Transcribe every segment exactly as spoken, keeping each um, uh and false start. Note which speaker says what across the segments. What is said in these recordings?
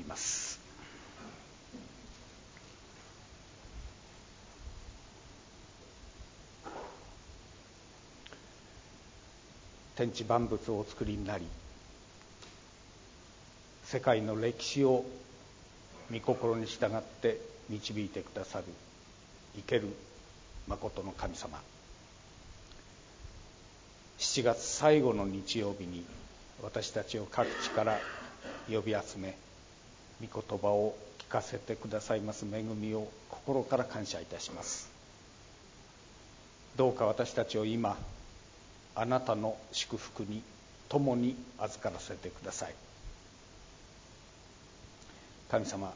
Speaker 1: ます。天地万物をお作りになり、世界の歴史を御心に従って導いてくださる生けるまことの神様、しちがつ最後の日曜日に私たちを各地から呼び集め、御言葉を聞かせてくださいます恵みを心から感謝いたします。どうか私たちを今、あなたの祝福に共に預からせてください。神様、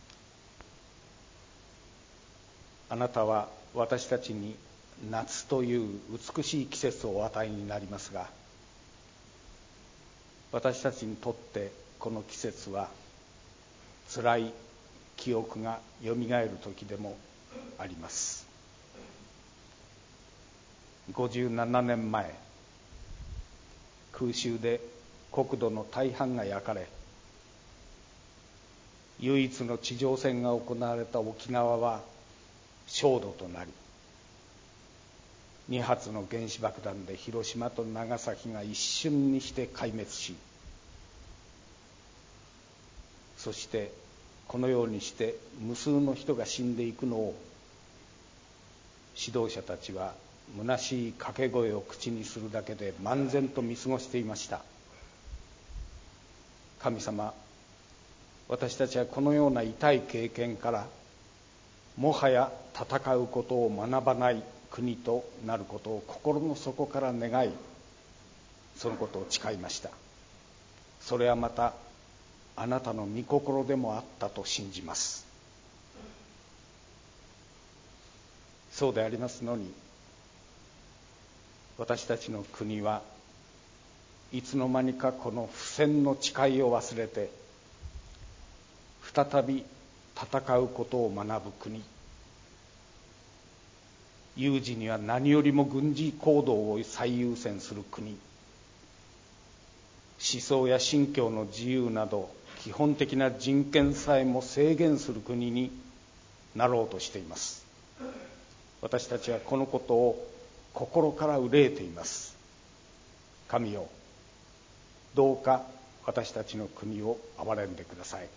Speaker 1: あなたは私たちに夏という美しい季節をお与えになりますが、私たちにとってこの季節はつらい記憶がよみがえる時でもあります。ごじゅうななねんまえ、空襲で国土の大半が焼かれ、唯一の地上戦が行われた沖縄は焦土となり、に発の原子爆弾で広島と長崎が一瞬にして壊滅し、そしてこのようにして無数の人が死んでいくのを、指導者たちは虚しい掛け声を口にするだけで漫然と見過ごしていました。神様、私たちはこのような痛い経験からもはや戦うことを学ばない国となることを心の底から願い、そのことを誓いました。それはまたあなたの御心でもあったと信じます。そうでありますのに、私たちの国はいつの間にかこの不戦の誓いを忘れて、再び戦うことを学ぶ国、有事には何よりも軍事行動を最優先する国、思想や信教の自由など基本的な人権さえも制限する国になろうとしています。私たちはこのことを心から憂えています。神よ、どうか私たちの国を憐れんでください。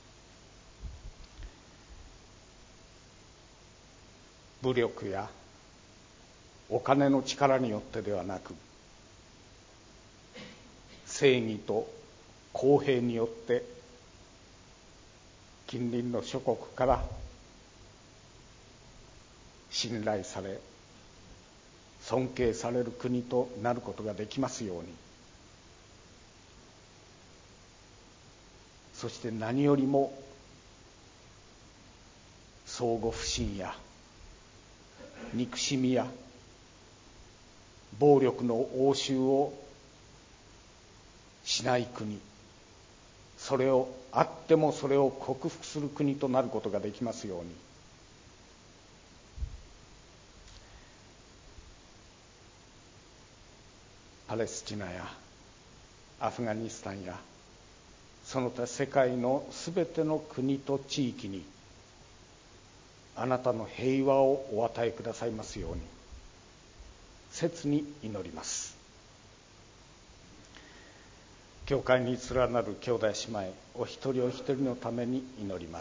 Speaker 1: 武力やお金の力によってではなく、正義と公平によって近隣の諸国から信頼され、尊敬される国となることができますように。そして何よりも相互不信や憎しみや暴力の応酬をしない国、それをあってもそれを克服する国となることができますように。パレスチナやアフガニスタンやその他世界のすべての国と地域にあなたの平和をお与えくださいますように切に祈ります。教会に連なる兄弟姉妹お一人お一人のために祈ります。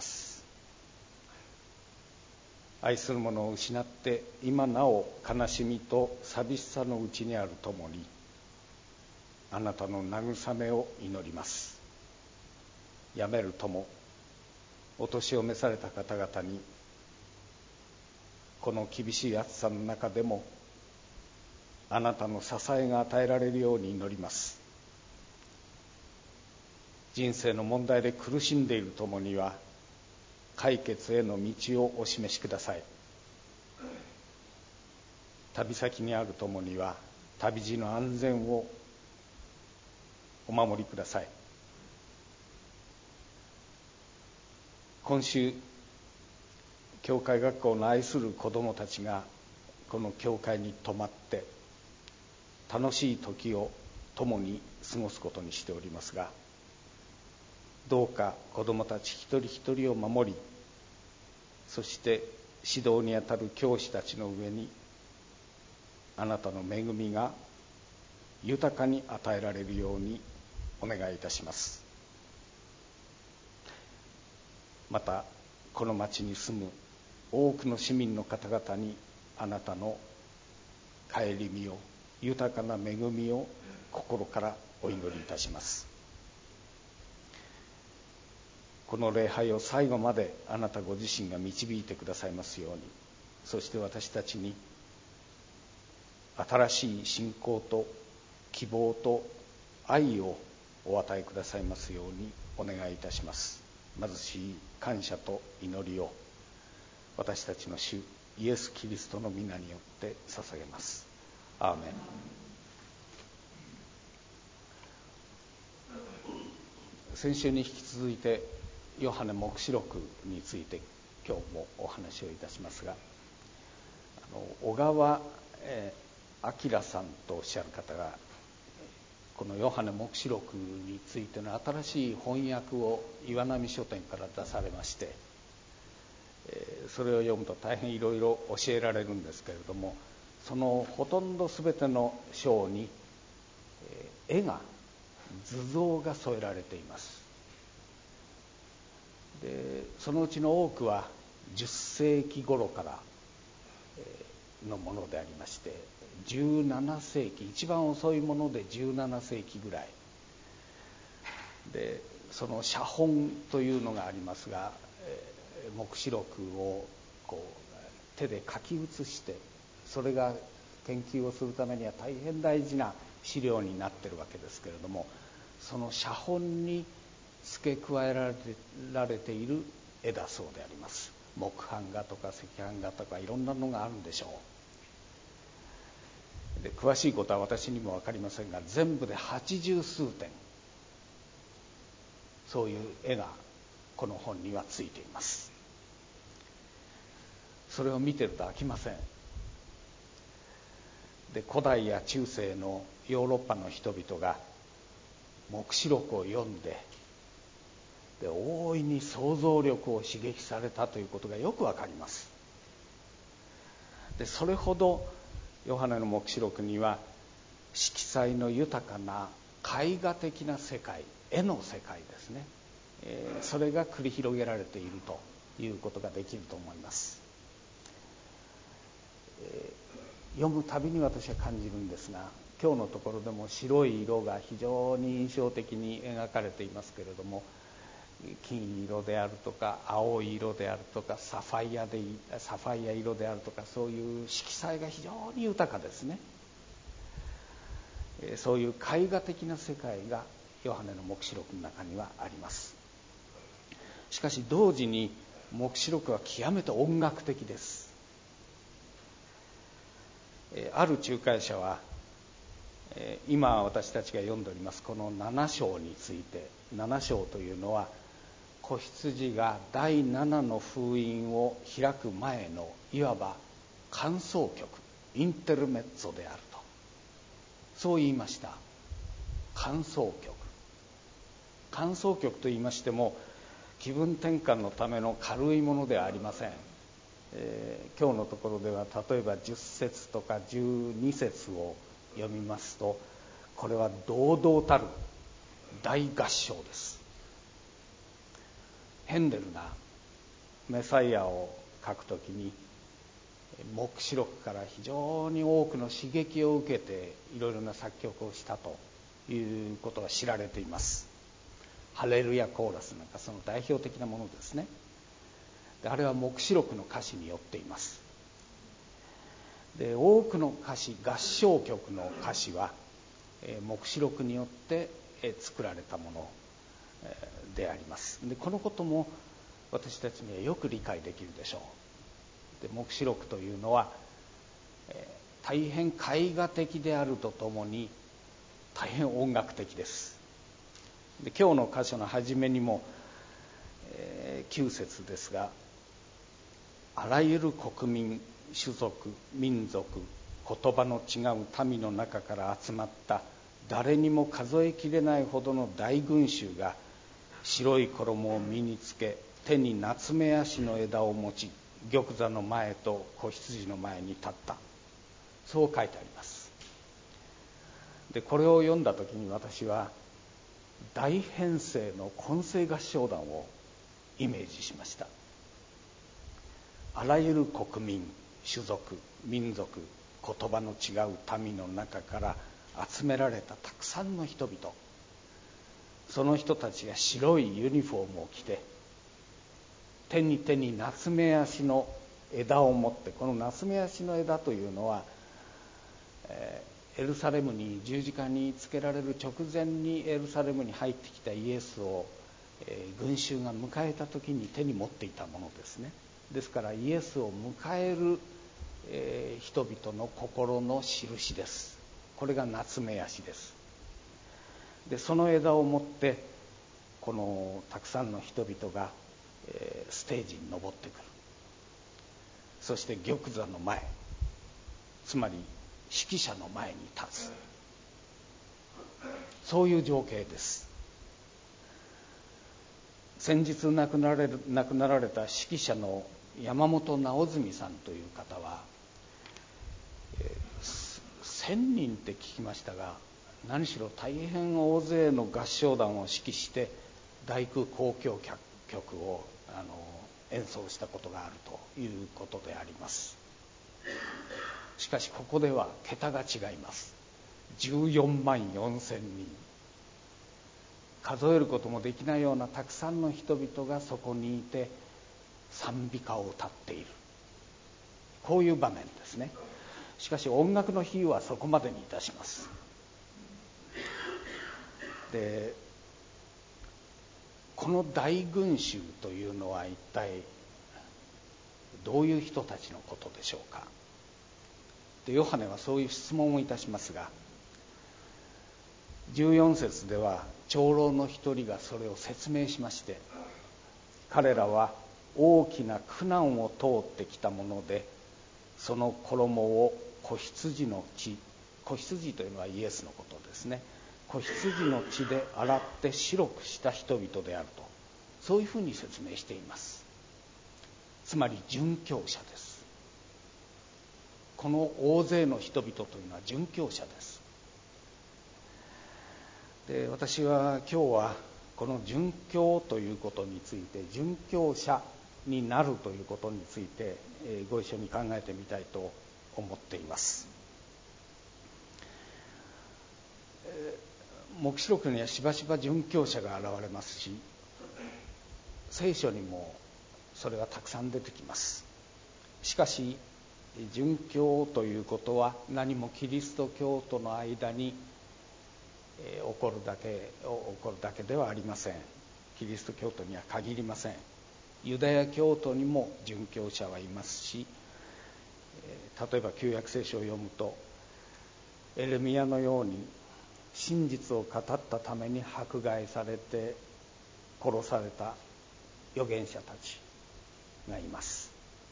Speaker 1: 愛する者を失って今なお悲しみと寂しさのうちにあるともに、あなたの慰めを祈ります。やめるともお年を召された方々にこの厳しい暑さの中でもあなたの支えが与えられるように祈ります。人生の問題で苦しんでいるともには解決への道をお示しください。旅先にあるともには旅路の安全をお守りください。今週教会学校の愛する子どもたちがこの教会に泊まって楽しい時を共に過ごすことにしておりますが、 どうか子どもたち一人一人を守り、そして指導にあたる教師たちの上にあなたの恵みが豊かに与えられるようにお願いいたします。またこの町に住む多くの市民の方々にあなたの顧みを、豊かな恵みを心からお祈りいたします。この礼拝を最後まであなたご自身が導いてくださいますように、そして私たちに新しい信仰と希望と愛をお与えくださいますようにお願いいたします。貧しい感謝と祈りを私たちの主イエス・キリストの皆によって捧げます。アーメン。先週に引き続いてヨハネ黙示録について今日もお話をいたしますが、あの小川明さんとおっしゃる方がこのヨハネ黙示録についての新しい翻訳を岩波書店から出されまして、それを読むと大変いろいろ教えられるんですけれども、そのほとんど全ての章に絵が図像が添えられています。でそのうちの多くはじゅっせいき頃からのものでありまして、じゅうななせいき、一番遅いものでじゅうななせいきぐらいで、その写本というのがありますが、黙示録をこう手で書き写して、それが研究をするためには大変大事な資料になっているわけですけれども、その写本に付け加えられて、られている絵だそうであります。木版画とか赤版画とかいろんなのがあるんでしょう。で詳しいことは私にも分かりませんが、全部で八十数点そういう絵がこの本にはついています。それを見てると飽きません。で古代や中世のヨーロッパの人々が黙示録を読んで、で大いに想像力を刺激されたということがよくわかります。でそれほどヨハネの黙示録には色彩の豊かな絵画的な世界、絵の世界ですね、えー、それが繰り広げられているということができると思います。えー、読むたびに私は感じるんですが、今日のところでも白い色が非常に印象的に描かれていますけれども、金色であるとか青い色であるとかサファイアでサファイア色であるとか、そういう色彩が非常に豊かですね。そういう絵画的な世界がヨハネの黙示録の中にはあります。しかし同時に黙示録は極めて音楽的です。ある仲介者は今私たちが読んでおりますこのなな章について、なな章というのは子羊が第七の封印を開く前のいわば間奏曲、インテルメッツォであると、そう言いました。間奏曲、間奏曲と言いましても気分転換のための軽いものではありません。えー、今日のところでは例えばじゅっせつとかじゅうにせつを読みますと、これは堂々たる大合唱です。ヘンデルがメサイアを書くときに黙示録から非常に多くの刺激を受けていろいろな作曲をしたということが知られています。ハレルヤコーラスなんかその代表的なものですね。であれは黙示録の歌詞によっています。で多くの歌詞、合唱曲の歌詞は、えー、黙示録によって、えー、作られたもの、えー、であります。でこのことも私たちにはよく理解できるでしょう。で黙示録というのは、えー、大変絵画的であるとともに大変音楽的です。で今日の箇所の初めにも、えー、きゅう節ですが、あらゆる国民、種族、民族、言葉の違う民の中から集まった誰にも数えきれないほどの大群衆が白い衣を身につけ、手にナツメヤシの枝を持ち、玉座の前と子羊の前に立った。そう書いてあります。でこれを読んだ時に私は大編成の混声合唱団をイメージしました。あらゆる国民、種族、民族、言葉の違う民の中から集められたたくさんの人々、その人たちが白いユニフォームを着て、手に手にナツメヤシの枝を持って、このナツメヤシの枝というのは、えー、エルサレムに十字架につけられる直前にエルサレムに入ってきたイエスを、えー、群衆が迎えた時に手に持っていたものですね。ですからイエスを迎える、えー、人々の心の印です。これがナツメヤシです。でその枝を持ってこのたくさんの人々が、えー、ステージに登ってくる。そして玉座の前、つまり指揮者の前に立つ、そういう情景です。先日亡くなられる、亡くなられた指揮者の山本直純さんという方は、えー、千人って聞きましたが、何しろ大変大勢の合唱団を指揮して大空交響曲をあの演奏したことがあるということであります。しかしここでは桁が違います。じゅうよんまんよんせんにん、数えることもできないようなたくさんの人々がそこにいて賛美歌を歌っている、こういう場面ですね。しかし音楽の比喩はそこまでにいたします。でこの大群衆というのは一体どういう人たちのことでしょうか。でヨハネはそういう質問をいたしますが、じゅうよん節では長老の一人がそれを説明しまして、彼らは大きな苦難を通ってきたもので、その衣を子羊の血、子羊というのはイエスのことですね、子羊の血で洗って白くした人々であると、そういうふうに説明しています。つまり殉教者です。この大勢の人々というのは殉教者です。で私は今日はこの殉教ということについて、殉教者になるということについて、えー、ご一緒に考えてみたいと思っています。えー黙示録にはしばしば殉教者が現れますし、聖書にもそれがたくさん出てきます。しかし殉教ということは何もキリスト教との間に、えー、起こるだけ起こるだけではありません。キリスト教徒には限りません。ユダヤ教徒にも殉教者はいますし、えー、例えば旧約聖書を読むとエレミヤのように真実を語ったために迫害されて殺された預言者たちがいます。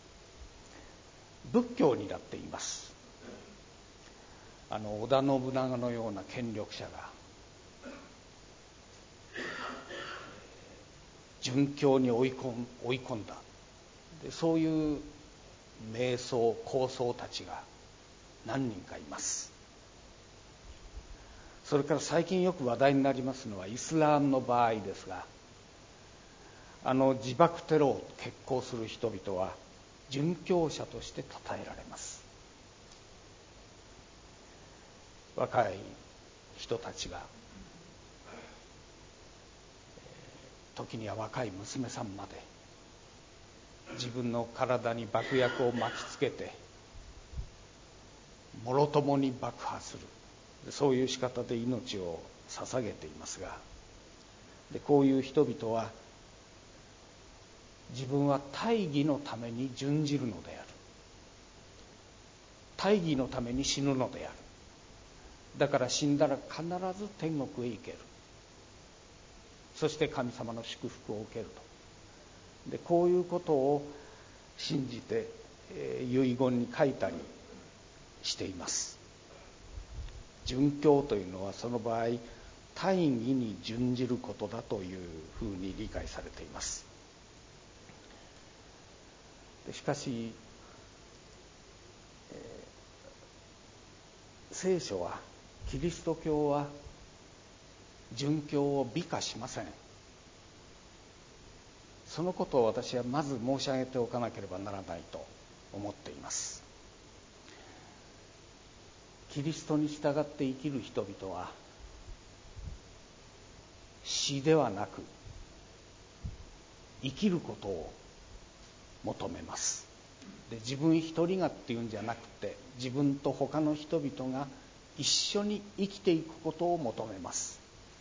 Speaker 1: 仏教にだっています。あの織田信長のような権力者が殉教に追い込ん、追い込んだ。でそういう瞑想高僧たちが何人かいます。それから最近よく話題になりますのはイスラムの場合ですが、あの自爆テロを決行する人々は殉教者として称えられます。若い人たちが、時には若い娘さんまで自分の体に爆薬を巻きつけてもろともに爆破する、そういう仕方で命を捧げていますが、でこういう人々は自分は大義のために殉じるのである、大義のために死ぬのである、だから死んだら必ず天国へ行ける、そして神様の祝福を受けると。でこういうことを信じて、えー、遺言に書いたりしています。殉教というのはその場合大義に準じることだというふうに理解されています。しかし、えー、聖書は、キリスト教は殉教を美化しません。そのことを私はまず申し上げておかなければならないと思っています。キリストに従って生きる人々は、死ではなく生きることを求めます。で、自分一人がっていうんじゃなくて、自分と他の人々が一緒に生きていくことを求めます。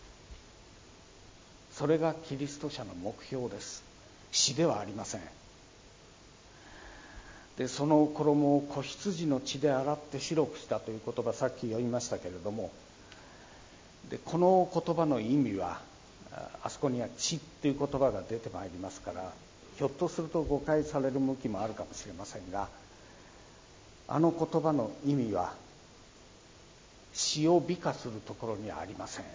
Speaker 1: それがキリスト者の目標です。死ではありません。で、その衣を子羊の血で洗って白くしたという言葉、さっき読みましたけれども、でこの言葉の意味は、あそこには血っていう言葉が出てまいりますから、ひょっとすると誤解される向きもあるかもしれませんが、あの言葉の意味は死を美化するところにはありません。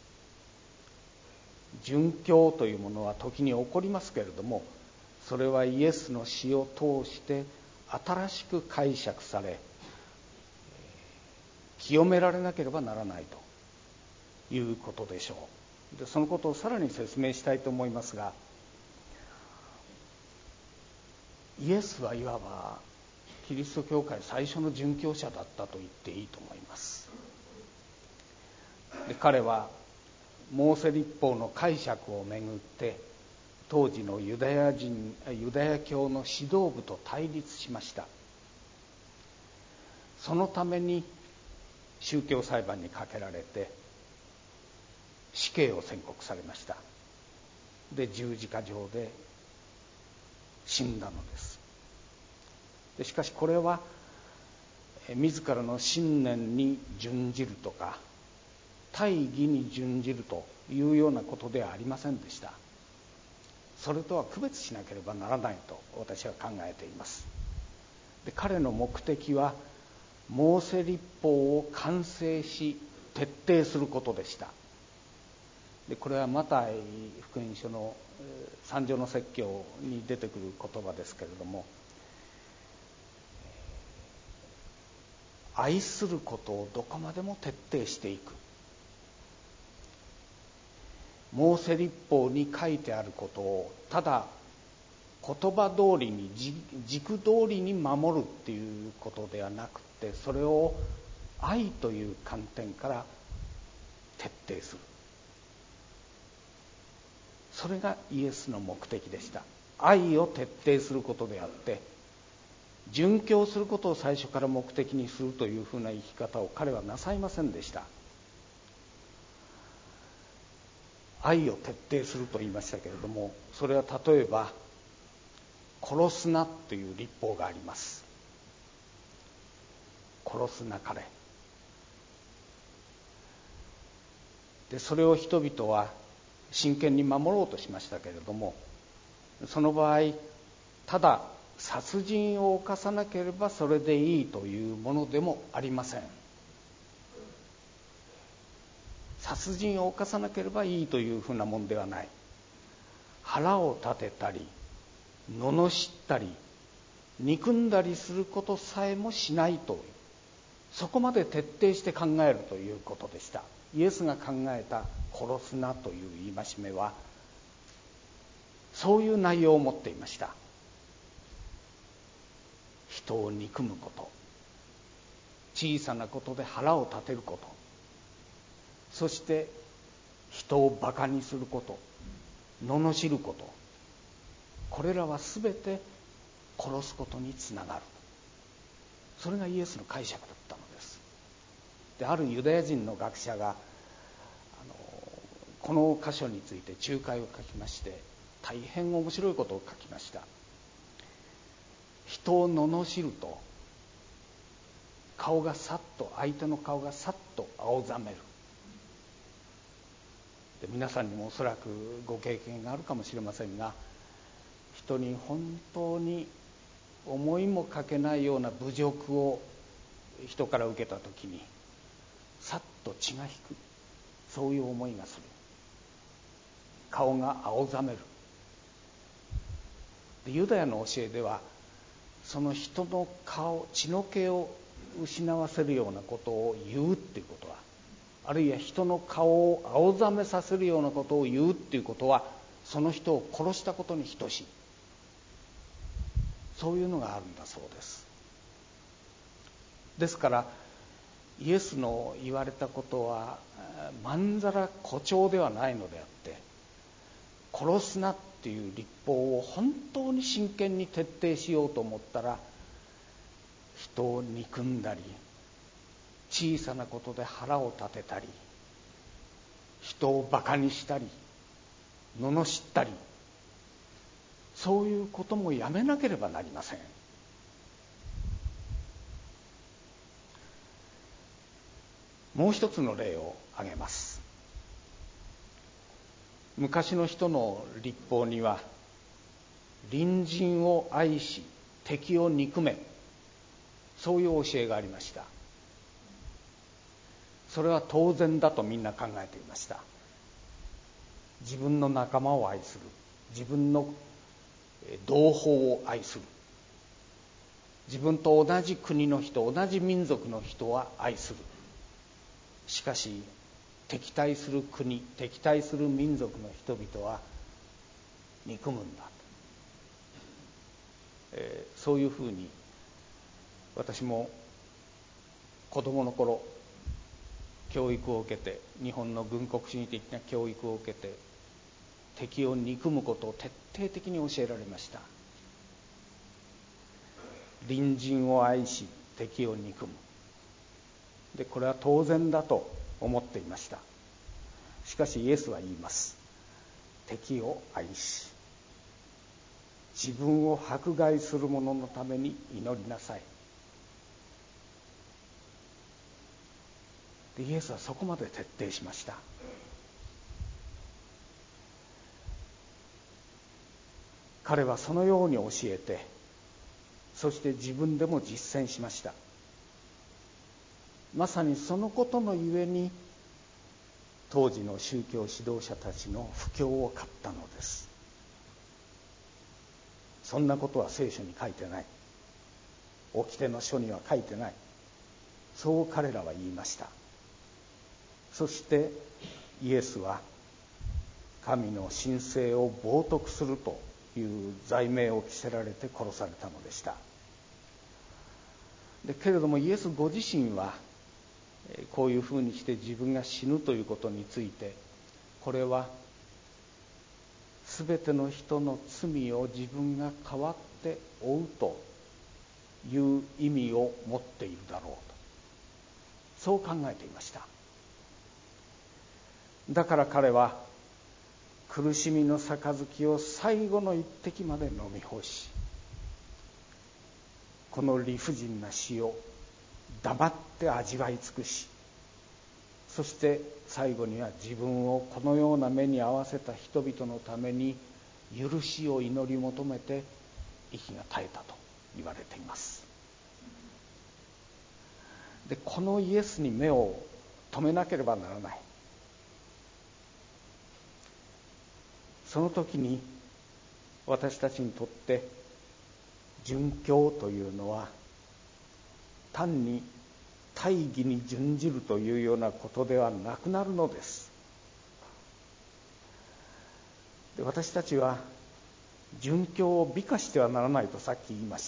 Speaker 1: 殉教というものは時に起こりますけれども、それはイエスの死を通して新しく解釈され、清められなければならないということでしょう。で、そのことをさらに説明したいと思いますが、イエスはいわばキリスト教会最初の殉教者だったと言っていいと思います。で、彼はモーセ律法の解釈をめぐって当時のユダヤ人ユダヤ教の指導部と対立しました。そのために宗教裁判にかけられて死刑を宣告されました。で、十字架上で死んだのです。でしかしこれは自らの信念に準じるとか大義に準じるというようなことではありませんでした。それとは区別しなければならないと私は考えています。で、彼の目的はモーセ律法を完成し徹底することでした。で、これはマタイ福音書の三条の説教に出てくる言葉ですけれども、愛することをどこまでも徹底していく。モーセ律法に書いてあることをただ言葉通りに軸通りに守るっていうことではなくて、それを愛という観点から徹底する。それがイエスの目的でした。愛を徹底することであって、殉教することを最初から目的にするというふうな生き方を彼はなさいませんでした。愛を徹底すると言いましたけれども、それは例えば殺すなという律法があります。殺すなかれ。で、それを人々は真剣に守ろうとしましたけれども、その場合ただ殺人を犯さなければそれでいいというものでもありません。殺人を犯さなければいいというふうなもんではない。腹を立てたり罵ったり憎んだりすることさえもしないという、そこまで徹底して考えるということでした。イエスが考えた殺すなという戒めはそういう内容を持っていました。人を憎むこと、小さなことで腹を立てること、そして人をバカにすること、罵ること、これらはすべて殺すことにつながる。それがイエスの解釈だったのです。で、あるユダヤ人の学者があのこの箇所について仲介を書きまして、大変面白いことを書きました。人を罵ると顔がさっと相手の顔がさっと青ざめる。で、皆さんにもおそらくご経験があるかもしれませんが、人に本当に思いもかけないような侮辱を人から受けたときにさっと血が引く、 そういう思いがする。顔が青ざめる。でユダヤの教えでは、その人の顔、血の気を失わせるようなことを言うっていうことは、あるいは人の顔を青ざめさせるようなことを言うっていうことは、その人を殺したことに等しい、そういうのがあるんだそうです。ですからイエスの言われたことはまんざら誇張ではないのであって、殺すなっていう律法を本当に真剣に徹底しようと思ったら、人を憎んだり、小さなことで腹を立てたり、人をバカにしたり罵ったり、そういうこともやめなければなりません。もう一つの例を挙げます。昔の人の律法には、隣人を愛し敵を憎め、そういう教えがありました。それは当然だとみんな考えていました。自分の仲間を愛する、自分の同胞を愛する、自分と同じ国の人、同じ民族の人は愛する。しかし敵対する国、敵対する民族の人々は憎むんだと、えー、そういうふうに私も子供の頃教育を受けて、日本の軍国主義的な教育を受けて、敵を憎むことを徹底的に教えられました。隣人を愛し敵を憎む。でこれは当然だと思っていました。しかしイエスは言います。敵を愛し自分を迫害する者のために祈りなさい。でイエスはそこまで徹底しました。彼はそのように教えて、そして自分でも実践しました。まさにそのことのゆえに、当時の宗教指導者たちの不興を買ったのです。そんなことは聖書に書いてない、掟の書には書いてない、そう彼らは言いました。そしてイエスは神の神聖を冒涜するという罪名を着せられて殺されたのでした。でけれどもイエスご自身はこういうふうにして自分が死ぬということについて、これはすべての人の罪を自分が代わって負うという意味を持っているだろうと、そう考えていました。だから彼は苦しみの杯を最後の一滴まで飲み干し、この理不尽な死を黙って味わい尽くし、そして最後には自分をこのような目に遭わせた人々のために許しを祈り求めて息が絶えたと言われています。でこのイエスに目を留めなければならない。その時に私たちにとって殉教というのは単に大義に準じるというようなことではなくなるのです。で私たちは殉教を美化してはならないとさっき言いました。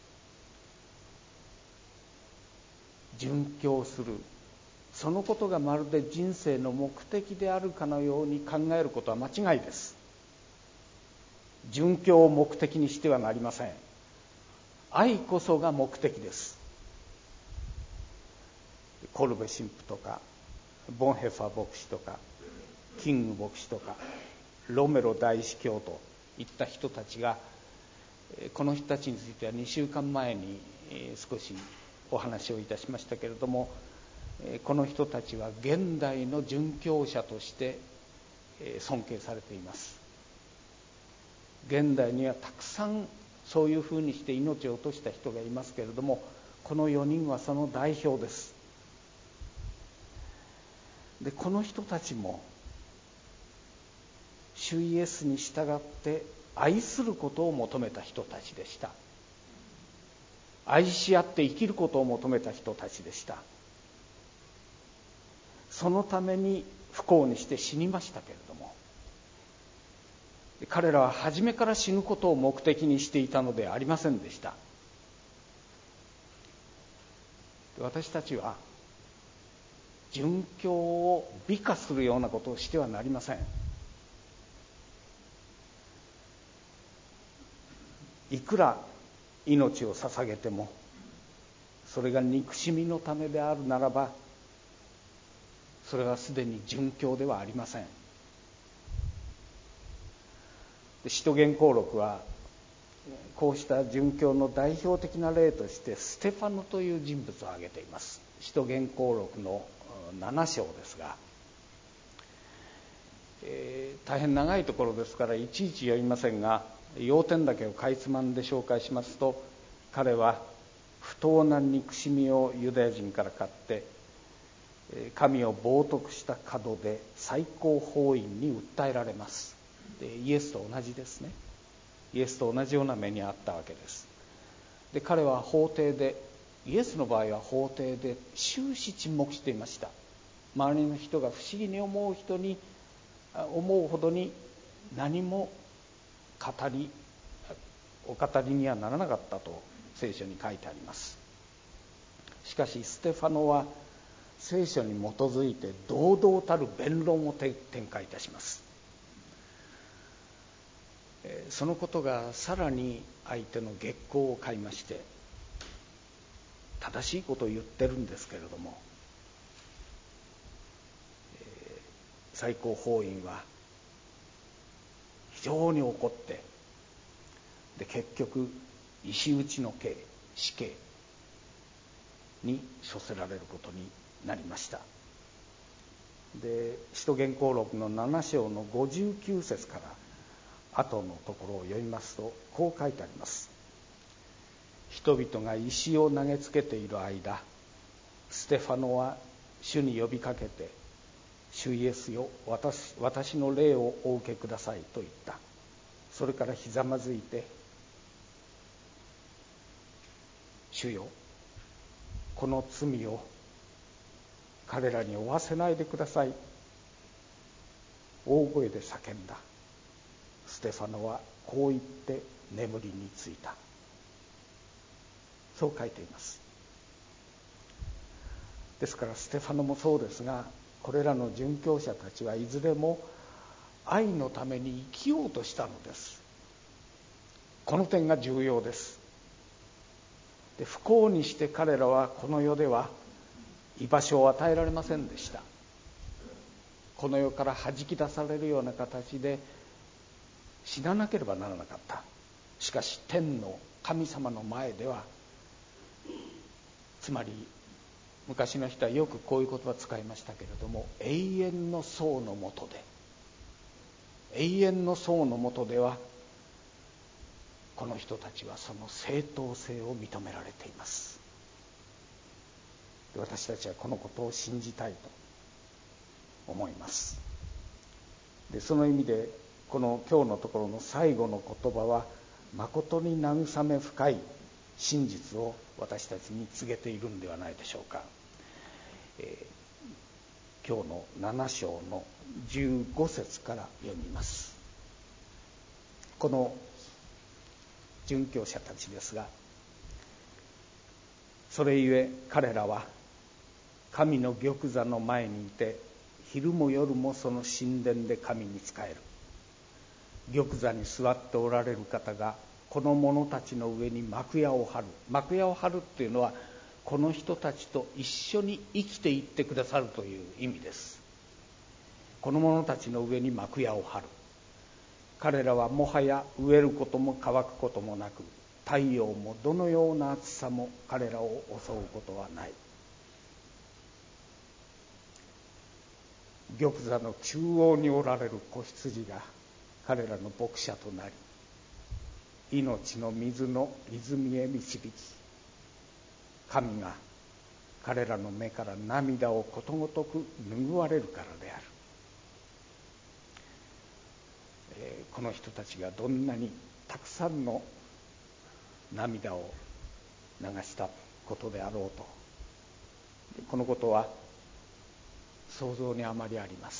Speaker 1: 殉教する、そのことがまるで人生の目的であるかのように考えることは間違いです。殉教を目的にしてはなりません。愛こそが目的です。コルベ神父とかボンヘファー牧師とかキング牧師とかロメロ大司教といった人たちが、この人たちについてはにしゅうかんまえに少しお話をいたしましたけれども、この人たちは現代の殉教者として尊敬されています。現代にはたくさんそういうふうにして命を落とした人がいますけれども、このよにんはその代表です。 でこの人たちも主イエスに従って愛することを求めた人たちでした。愛し合って生きることを求めた人たちでした。そのために不幸にして死にましたけれども、彼らは初めから死ぬことを目的にしていたのではありませんでした。私たちは殉教を美化するようなことをしてはなりません。いくら命を捧げてもそれが憎しみのためであるならば、それはすでに殉教ではありません。使徒言行録はこうした殉教の代表的な例としてステファノという人物を挙げています。使徒言行録のなな章ですが、えー、大変長いところですからいちいち読みませんが、要点だけをかいつまんで紹介しますと、彼は不当な憎しみをユダヤ人から買って神を冒涜した門で最高法院に訴えられます。でイエスと同じですね。イエスと同じような目にあったわけです。で彼は法廷で、イエスの場合は法廷で終始沈黙していました。周りの人が不思議に思う人に思うほどに何も語りお語りにはならなかったと聖書に書いてあります。しかしステファノは聖書に基づいて堂々たる弁論を展開いたします。そのことがさらに相手の激高を買いまして、正しいことを言ってるんですけれども、最高法院は非常に怒って、で結局石打ちの刑、死刑に処せられることになりました。で使徒言行録のなな章のごじゅうきゅう節から後のところを読みますと、こう書いてあります。人々が石を投げつけている間、ステファノは主に呼びかけて、主イエスよ、私、私の霊をお受けくださいと言った。それからひざまずいて、主よ、この罪を彼らに負わせないでください、大声で叫んだ。ステファノはこう言って眠りについた。そう書いています。ですからステファノもそうですが、これらの殉教者たちはいずれも愛のために生きようとしたのです。この点が重要です。で不幸にして彼らはこの世では居場所を与えられませんでした。この世から弾き出されるような形で死ななければならなかった。しかし天の神様の前では、つまり昔の人はよくこういう言葉を使いましたけれども、永遠の層の下で永遠の層の下ではこの人たちはその正当性を認められています。私たちはこのことを信じたいと思います。でその意味でこの今日のところの最後の言葉は誠に慰め深い真実を私たちに告げているんではないでしょうか。えー、今日のなな章のじゅうご節から読みます。この殉教者たちですが、それゆえ彼らは神の玉座の前にいて、昼も夜もその神殿で神に仕える。玉座に座っておられる方がこの者たちの上に幕屋を張る。幕屋を張るっていうのは、この人たちと一緒に生きていってくださるという意味です。この者たちの上に幕屋を張る。彼らはもはや飢えることも乾くこともなく、太陽もどのような暑さも彼らを襲うことはない。玉座の中央におられる子羊が彼らの牧者となり、命の水の泉へ導き、神が彼らの目から涙をことごとく拭われるからである。えーこの人たちがどんなにたくさんの涙を流したことであろうと、このことは想像にあまりあります。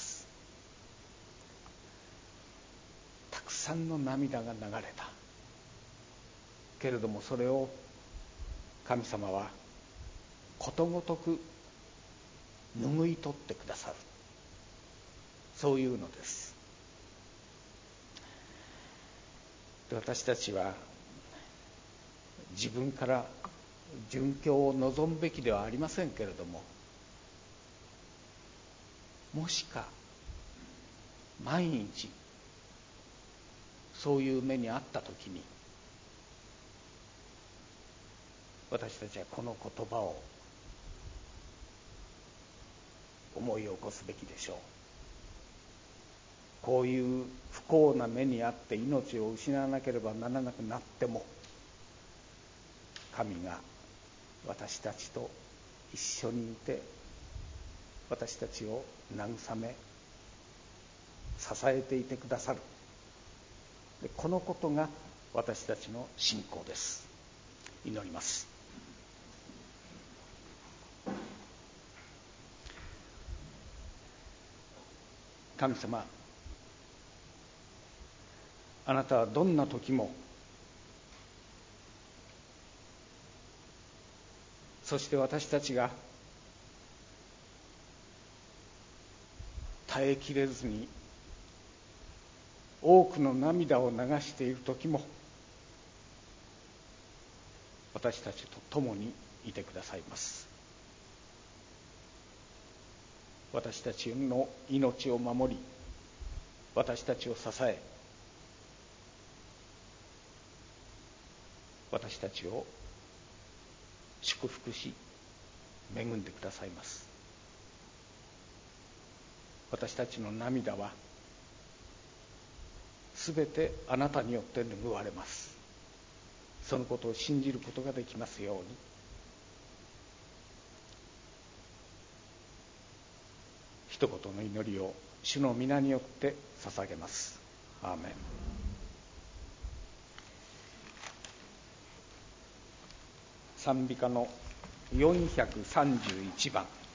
Speaker 1: たくさんの涙が流れたけれども、それを神様はことごとく拭い取ってくださる、そういうのです。で、私たちは自分から殉教を望むべきではありませんけれども、もしか毎日そういう目にあったときに、私たちはこの言葉を思い起こすべきでしょう。こういう不幸な目にあって命を失わなければならなくなっても、神が私たちと一緒にいて、私たちを慰め支えていてくださる。で、このことが私たちの信仰です。祈ります。神様、あなたはどんな時も、そして私たちが耐えきれずに多くの涙を流している時も、私たちと共にいてくださいます。私たちの命を守り、私たちを支え、私たちを祝福し恵んでくださいます。私たちの涙はすべてあなたによって拭われます。そのことを信じることができますように。一言の祈りを主の皆によって捧げます。アーメン。賛美歌のよんひゃくさんじゅういちばん。